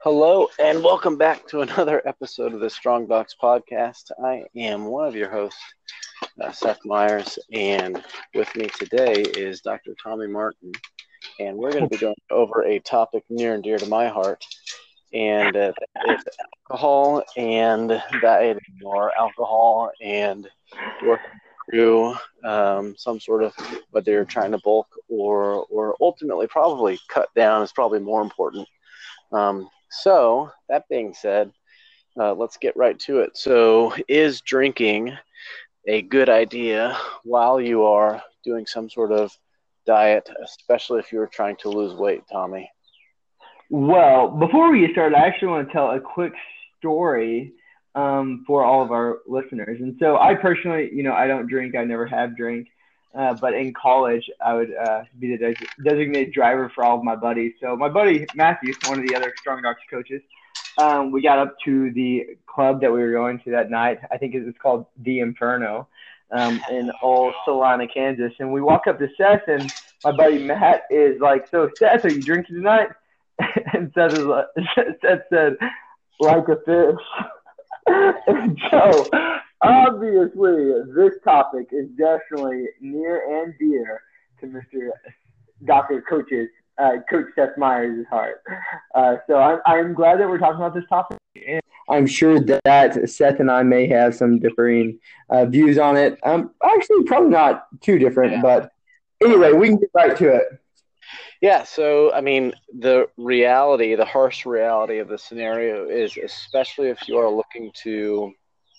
Hello and welcome back to another episode of the Strong Docs podcast. I am one of your hosts, Seth Myers, and with me today is Dr. Tommy Martin, and we're going to be going over a topic near and dear to my heart, and that is alcohol and dieting, or alcohol and working through some sort of, whether you're trying to bulk or ultimately probably cut down is probably more important. So that being said, let's get right to it. So is drinking a good idea while you are doing some sort of diet, especially if you're trying to lose weight, Tommy? Well, before we get started, I actually want to tell a quick story for all of our listeners. And so I personally, I don't drink. I never have drank. But in college, I would be the designated driver for all of my buddies. So my buddy Matthew, one of the other Strong Docs coaches, we got up to the club that we were going to that night. I think it was called The Inferno in old Salina, Kansas. And we walk up to Seth, and my buddy Matt is like, "So Seth, are you drinking tonight?" And Seth said, "Like a fish." And so obviously, this topic is definitely near and dear to Mr. Dr. Coach Seth Myers' heart. So I'm glad that we're talking about this topic. And I'm sure that Seth and I may have some differing views on it. Actually, probably not too different, but anyway, we can get right to it. Yeah, so, I mean, the harsh reality of the scenario is, especially if you are looking to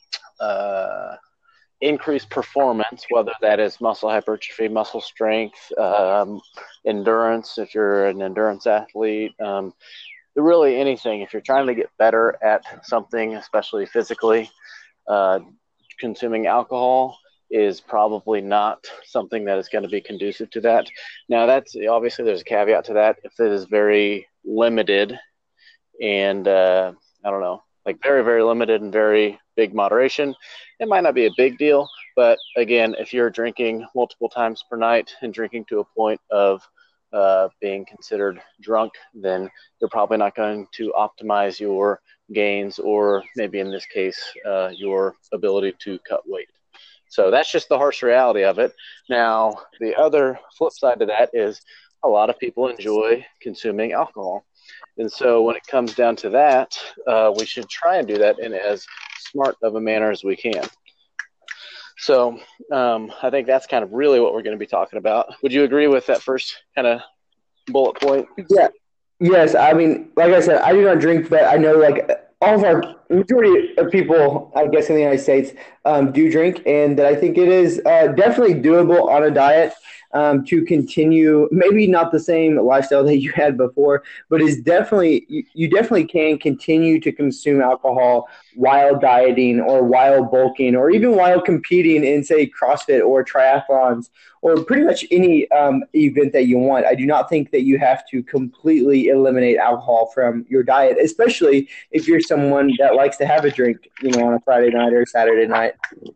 increase performance, whether that is muscle hypertrophy, muscle strength, endurance, if you're an endurance athlete, really anything. If you're trying to get better at something, especially physically, consuming alcohol is probably not something that is going to be conducive to that. Now, that's obviously there's a caveat to that. If it is very limited and I don't know, like very, very limited and very big moderation, it might not be a big deal. But again, if you're drinking multiple times per night and drinking to a point of being considered drunk, then you're probably not going to optimize your gains, or maybe in this case, your ability to cut weight. So that's just the harsh reality of it. Now, the other flip side to that is a lot of people enjoy consuming alcohol. And so when it comes down to that, we should try and do that in as smart of a manner as we can. So I think that's kind of really what we're going to be talking about. Would you agree with that first kind of bullet point? Yeah. Yes. I mean, like I said, I do not drink, but I know like all of our majority of people, I guess, in the United States do drink, and that I think it is definitely doable on a diet to continue, maybe not the same lifestyle that you had before, but is definitely you definitely can continue to consume alcohol while dieting or while bulking or even while competing in, say, CrossFit or triathlons or pretty much any event that you want. I do not think that you have to completely eliminate alcohol from your diet, especially if you're someone that likes to have a drink, on a Friday night or Saturday night.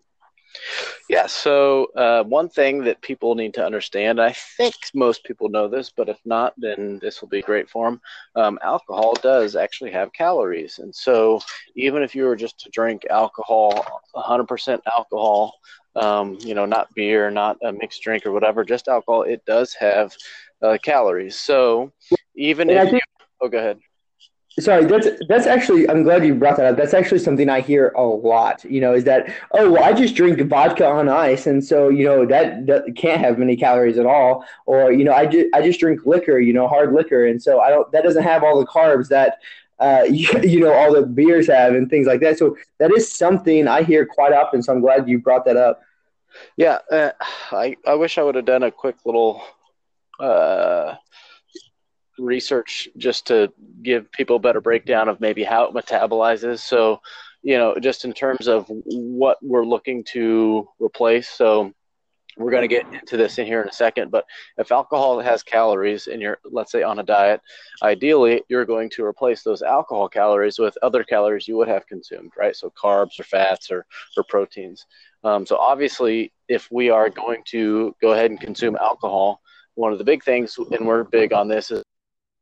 Yeah, so one thing that people need to understand, I think most people know this, but if not, then this will be great for them. Alcohol does actually have calories. And so even if you were just to drink alcohol, 100% alcohol, not beer, not a mixed drink or whatever, just alcohol, it does have calories. So even if go ahead. Sorry, that's actually, I'm glad you brought that up. That's actually something I hear a lot, is that, oh, well, I just drink vodka on ice. And so, that can't have many calories at all. Or, I just drink liquor, hard liquor. And so that doesn't have all the carbs that, all the beers have and things like that. So that is something I hear quite often. So I'm glad you brought that up. Yeah. I wish I would have done a quick little, research just to give people a better breakdown of maybe how it metabolizes. So, just in terms of what we're looking to replace. So we're going to get into this in here in a second, but if alcohol has calories and you're, let's say, on a diet, ideally you're going to replace those alcohol calories with other calories you would have consumed, right? So carbs or fats or proteins. So obviously, if we are going to go ahead and consume alcohol, one of the big things, and we're big on this, is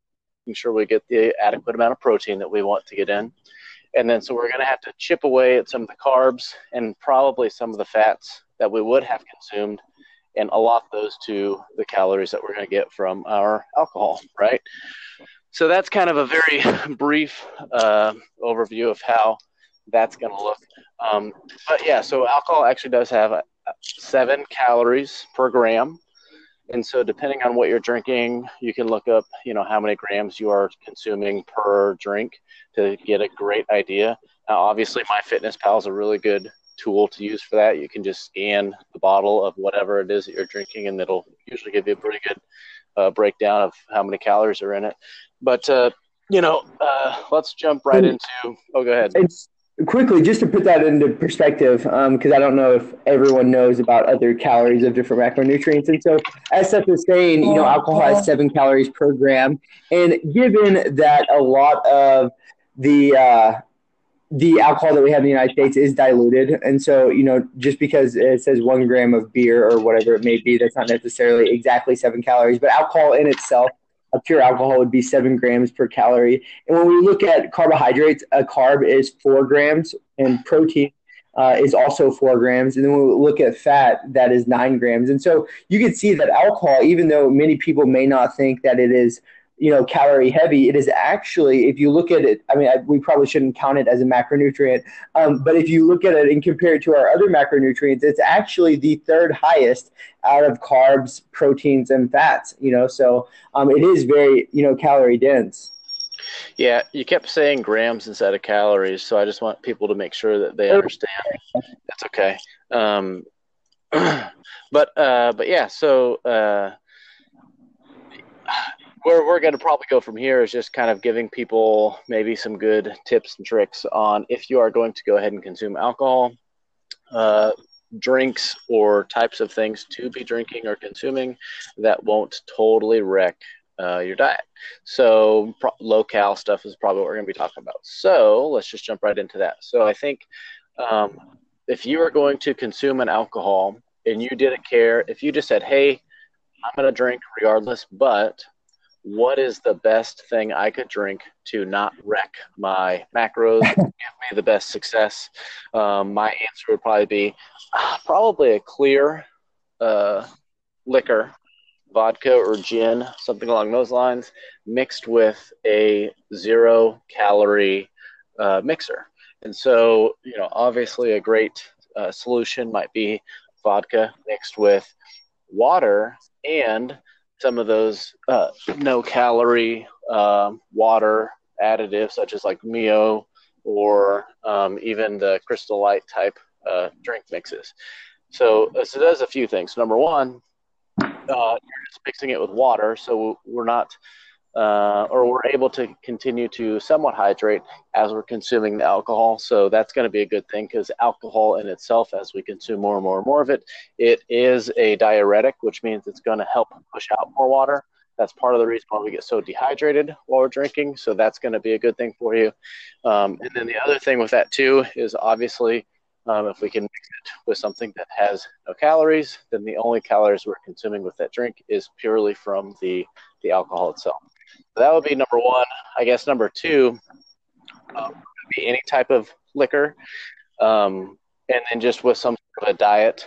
making sure we get the adequate amount of protein that we want to get in. And then so we're going to have to chip away at some of the carbs and probably some of the fats that we would have consumed and allot those to the calories that we're going to get from our alcohol, right? So that's kind of a very brief overview of how that's going to look. But yeah, so alcohol actually does have 7 calories per gram. And so depending on what you're drinking, you can look up, how many grams you are consuming per drink to get a great idea. Now, obviously, MyFitnessPal is a really good tool to use for that. You can just scan the bottle of whatever it is that you're drinking, and it'll usually give you a pretty good breakdown of how many calories are in it. But, let's jump right into – go ahead. Quickly, just to put that into perspective, because I don't know if everyone knows about other calories of different macronutrients. And so, as Seth was saying, alcohol has 7 calories per gram. And given that a lot of the alcohol that we have in the United States is diluted, and so, just because it says 1 gram of beer or whatever it may be, that's not necessarily exactly 7 calories. But alcohol in itself, a pure alcohol would be 7 grams per calorie. And when we look at carbohydrates, a carb is 4 grams, and protein is also 4 grams. And then when we look at fat, that is 9 grams. And so you can see that alcohol, even though many people may not think that it is, calorie heavy, it is actually, if you look at it, we probably shouldn't count it as a macronutrient, but if you look at it and compare it to our other macronutrients, it's actually the 3rd highest out of carbs, proteins, and fats, so it is very, calorie dense. Yeah, you kept saying grams instead of calories, so I just want people to make sure that they understand. That's okay. But yeah, so where we're going to probably go from here is just kind of giving people maybe some good tips and tricks on if you are going to go ahead and consume alcohol, drinks or types of things to be drinking or consuming that won't totally wreck your diet. So low-cal stuff is probably what we're going to be talking about. So let's just jump right into that. So I think if you are going to consume an alcohol and you didn't care, if you just said, hey, I'm going to drink regardless, but what is the best thing I could drink to not wreck my macros, give me the best success? My answer would probably be probably a clear liquor, vodka or gin, something along those lines, mixed with a 0-calorie mixer. And so, obviously a great solution might be vodka mixed with water and some of those no-calorie water additives, such as like Mio or even the Crystal Light type drink mixes. So it does a few things. Number one, you're just mixing it with water, so we're not we're able to continue to somewhat hydrate as we're consuming the alcohol. So that's going to be a good thing, because alcohol in itself, as we consume more and more and more of it, it is a diuretic, which means it's going to help push out more water. That's part of the reason why we get so dehydrated while we're drinking. So that's going to be a good thing for you. And then the other thing with that too is obviously if we can mix it with something that has no calories, then the only calories we're consuming with that drink is purely from the alcohol itself. So that would be number one. I guess number two would be any type of liquor, and then just with some sort of a diet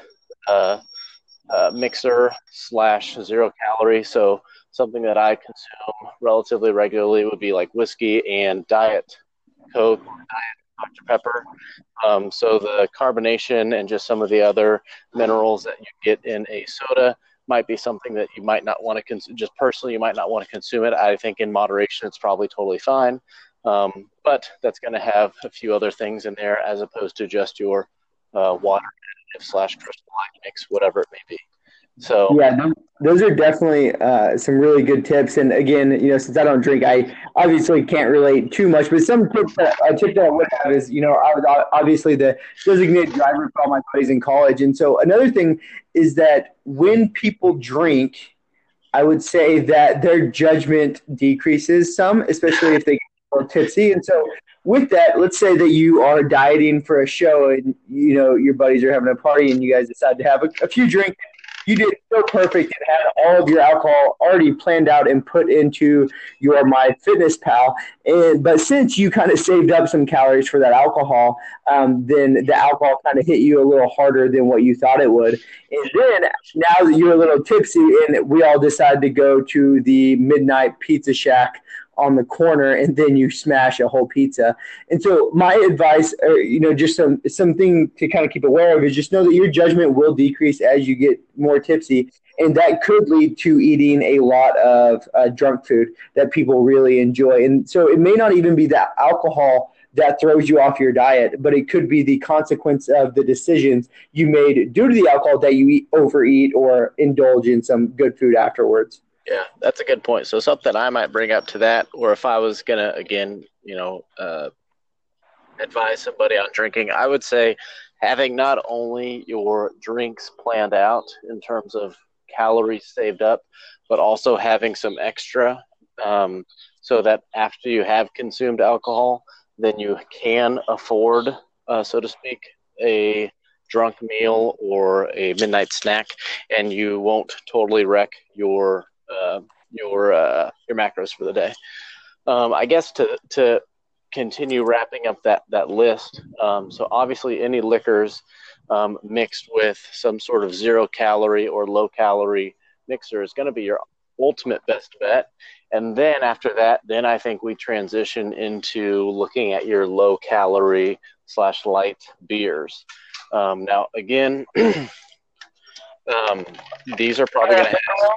mixer / 0 calorie. So something that I consume relatively regularly would be like whiskey and Diet Coke, Diet Dr. Pepper. So the carbonation and just some of the other minerals that you get in a soda might be something that you might not want to consume. Just personally, you might not want to consume it. I think in moderation, it's probably totally fine. But that's going to have a few other things in there as opposed to just your water / Crystal Light mix, whatever it may be. So yeah, those are definitely some really good tips. And again, since I don't drink, I obviously can't relate too much. But some tips that I would have is, I was obviously the designated driver for all my buddies in college. And so another thing is that when people drink, I would say that their judgment decreases some, especially if they get more tipsy. And so with that, let's say that you are dieting for a show and, your buddies are having a party and you guys decide to have a few drinks. you did so perfect and had all of your alcohol already planned out and put into your MyFitnessPal. But since you kind of saved up some calories for that alcohol, then the alcohol kind of hit you a little harder than what you thought it would. And then now that you're a little tipsy, and we all decided to go to the Midnight Pizza Shack on the corner, and then you smash a whole pizza. And so my advice, just something to kind of keep aware of, is just know that your judgment will decrease as you get more tipsy, and that could lead to eating a lot of junk food that people really enjoy. And so it may not even be that alcohol that throws you off your diet, but it could be the consequence of the decisions you made due to the alcohol that you overeat or indulge in some good food afterwards. Yeah, that's a good point. So something I might bring up to that, or if I was going to, again, advise somebody on drinking, I would say having not only your drinks planned out in terms of calories saved up, but also having some extra so that after you have consumed alcohol, then you can afford, so to speak, a drunk meal or a midnight snack, and you won't totally wreck your macros for the day. I guess to continue wrapping up that list. So obviously any liquors mixed with some sort of 0-calorie or low-calorie mixer is going to be your ultimate best bet. And then after that, then I think we transition into looking at your low-calorie / light beers. Now, again, these are probably going to have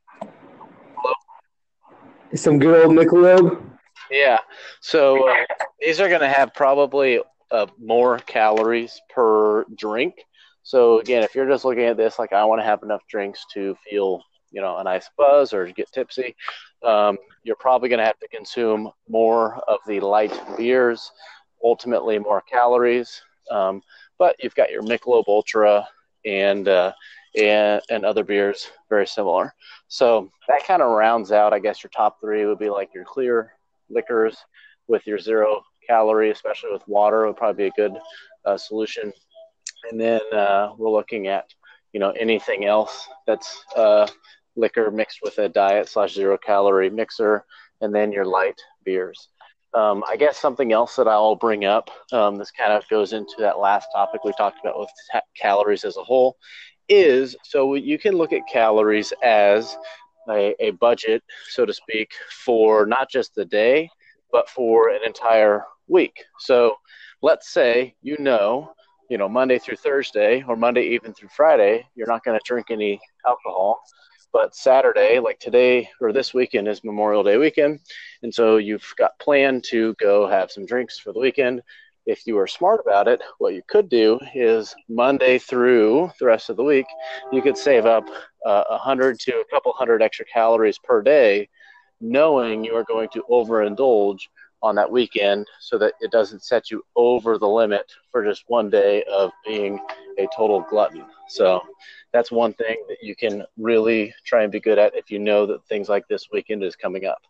some good old Michelob. Yeah. So these are going to have probably more calories per drink. So again, if you're just looking at this, like I want to have enough drinks to feel, a nice buzz or get tipsy, you're probably going to have to consume more of the light beers, ultimately more calories. But you've got your Michelob Ultra and other beers very similar. So that kind of rounds out, I guess, your top three would be like your clear liquors with your 0-calorie, especially with water, would probably be a good solution. And then we're looking at, anything else that's liquor mixed with a diet / 0-calorie mixer, and then your light beers. I guess something else that I'll bring up, this kind of goes into that last topic we talked about with calories as a whole, is so you can look at calories as a budget, so to speak, for not just the day, but for an entire week. So let's say, Monday through Thursday or Monday even through Friday, you're not going to drink any alcohol. But Saturday, like today or this weekend, is Memorial Day weekend. And so you've got planned to go have some drinks for the weekend. If you are smart about it, what you could do is Monday through the rest of the week, you could save up 100 to a couple hundred extra calories per day, knowing you are going to overindulge on that weekend so that it doesn't set you over the limit for just one day of being a total glutton. So that's one thing that you can really try and be good at if you know that things like this weekend is coming up.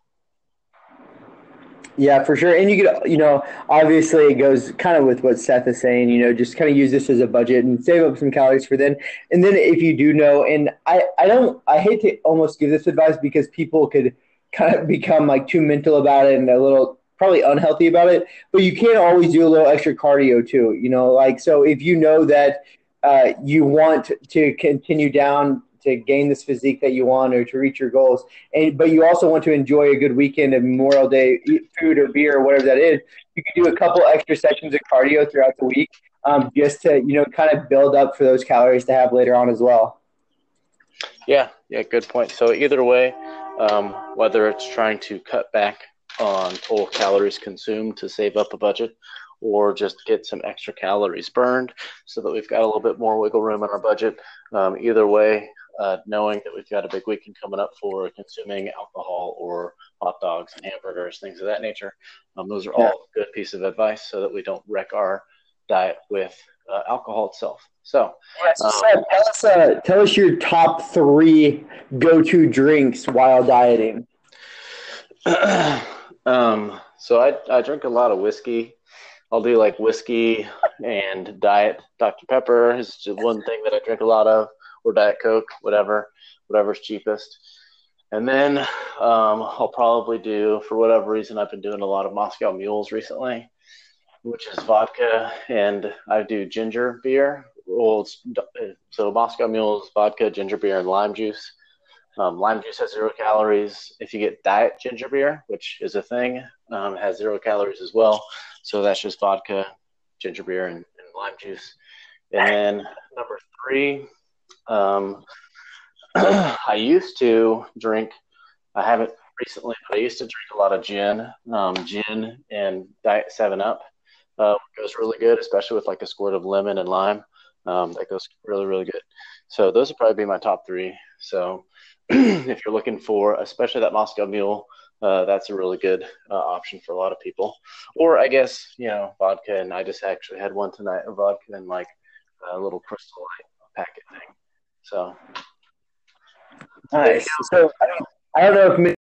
Yeah, for sure. And you could, obviously it goes kind of with what Seth is saying, just kind of use this as a budget and save up some calories for then. And then if you do know, and I hate to almost give this advice because people could kind of become like too mental about it and a little probably unhealthy about it, but you can always do a little extra cardio too, so if you know that you want to continue down to gain this physique that you want or to reach your goals, but you also want to enjoy a good weekend of Memorial Day food or beer or whatever that is, you can do a couple extra sessions of cardio throughout the week just to, kind of build up for those calories to have later on as well. Yeah, good point. So either way, whether it's trying to cut back on total calories consumed to save up a budget or just get some extra calories burned so that we've got a little bit more wiggle room in our budget. Either way, knowing that we've got a big weekend coming up for consuming alcohol or hot dogs and hamburgers, things of that nature. Those are all good pieces of advice so that we don't wreck our diet with alcohol itself. So tell us your top 3 go-to drinks while dieting. So I drink a lot of whiskey. I'll do like whiskey and diet Dr. Pepper is just one thing that I drink a lot of, or Diet Coke, whatever's cheapest. And then I'll probably do, for whatever reason, I've been doing a lot of Moscow Mules recently, which is vodka, and I do ginger beer. Well, so Moscow Mule is vodka, ginger beer, and lime juice. Lime juice has 0 calories. If you get diet ginger beer, which is a thing, it has 0 calories as well. So that's just vodka, ginger beer, and lime juice. And then number 3, I used to drink, I haven't recently, but I used to drink a lot of gin and Diet 7-Up. Goes really good, especially with like a squirt of lemon and lime. That goes really, really good. So those would probably be my top 3. So if you're looking for, especially that Moscow Mule, that's a really good option for a lot of people. Or I guess, vodka, and I just actually had one tonight, a vodka and like a little Crystal Light packet thing. So nice. So I don't know if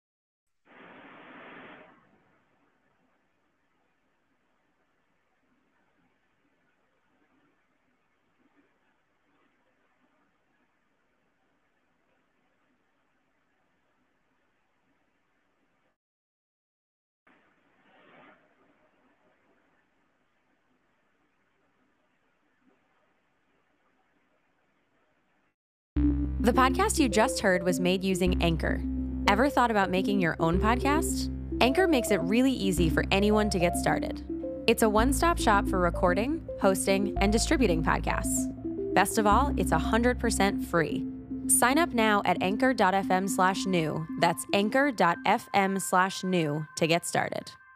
The podcast you just heard was made using Anchor. Ever thought about making your own podcast? Anchor makes it really easy for anyone to get started. It's a one-stop shop for recording, hosting, and distributing podcasts. Best of all, it's 100% free. Sign up now at anchor.fm/new. That's anchor.fm/new to get started.